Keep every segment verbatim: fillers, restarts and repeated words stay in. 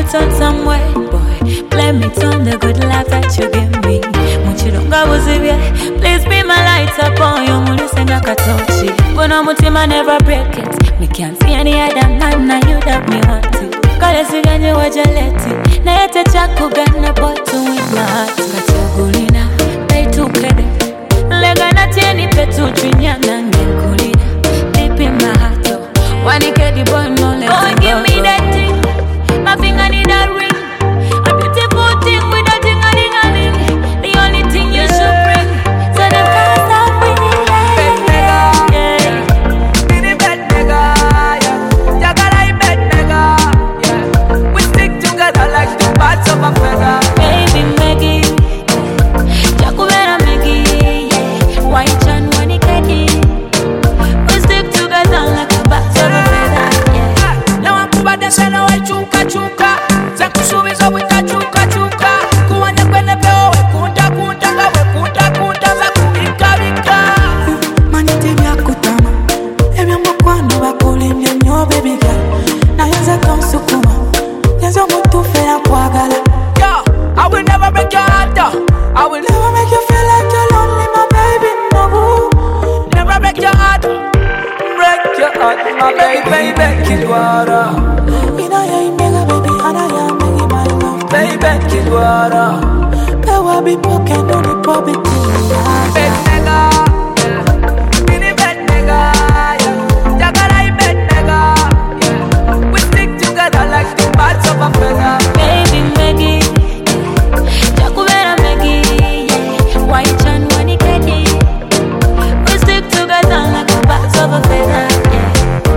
it on some way, boy. Blame it on the good life that you give me. Muchilonga buzibye, please be my light up on you. Mulisenga katochi, bono mutima never break it. Me can't see any other man, now you that me want to. Kale siganye wajaleti, na yete chaku gana botu with my heart. Kachagulina, peitukede, lega na tieni petu chinyana ngenkulina. Deep in my heart, oh, wanikedi boy no let boy, give me that thing, my finger need a ring. A beautiful thing with a ting-a-ling-a-ling. The only thing you should bring, so the cars are winning. Bed nigga, Yeah, mini bed nigga, yeah. Jagarai bed nigga, yeah. We stick together like two parts of a feather. baby Maggie, Jakubera Maggie, yeah. White chan wanikedi, we stick together like a bat of a feather, yeah. Now I'm over the center, I chuka chuka. Zakushubiza wika chuka chuka. Kuwanya kwene peo we kunta kunta ka we kunta kunta za kubika bika. Maniti vya kutama Ebi mbukwano bakulimbye nnyo baby girl Nayenze tonsukuma Nyenze omuntu fera kwagala Yeah, I will never break your heart though. I will never Never make you feel like you're lonely my baby no boo never break your heart. Break your heart, my baby, baby, Kidwara. Ina ya imega baby ana ya megi my love Baby, Kidwara. Pewa be broken on the property Bed nigga, yeah. Mini bed nigga, yeah. Jagarai bed nigga, yeah. We stick together like two parts of a feather. Baby Maggie, Jakubera Maggie, yeah. White chan wanikedi, we stick together like a bat of a feather, yeah.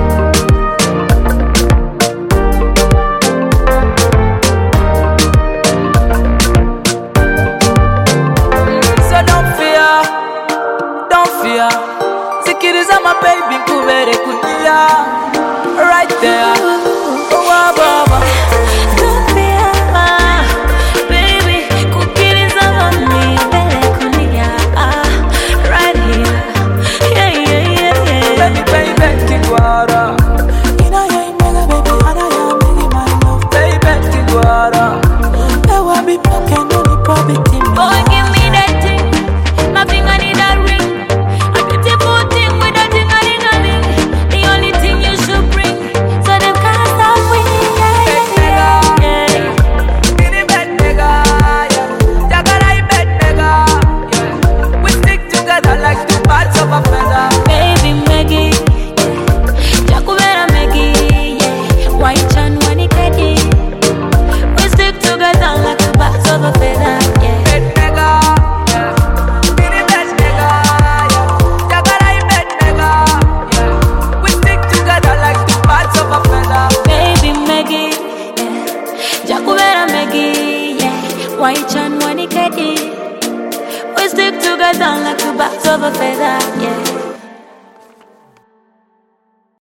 So don't fear, don't fear. Sikiriza my baby, kubere kunia. Right there, oh ah, baba. Don't fear, baby, kukiriza mami, bele kunia, ah, right here, yeah, yeah, yeah, yeah. Baby, baby, Kidwara. Ina ya imega baby ana ya megi my love Baby, Kidwara. Pewa be broken on the property Boy, give me that thing, my finger need a ring. A beautiful thing with a ting-a-ling-a-ling. The only thing you should bring, so them can't stop winning, yeah, Bed yeah, nigga, yeah. mini bed nigga, yeah. Jagarai bed nigga, yeah. We stick together like two parts of a feather. Baby Maggie, Jakubera Maggie, yeah. White chan wanikedi, we stick together like a bat of a feather, yeah. Bed nigga, yeah. Mini bed nigga, yeah. Jagarai bed nigga, yeah. We stick together like two parts of a feather. Baby Maggie, yeah. Jakubera Maggie, yeah. White chan wanikedi, we stick together like a bat of a feather, yeah.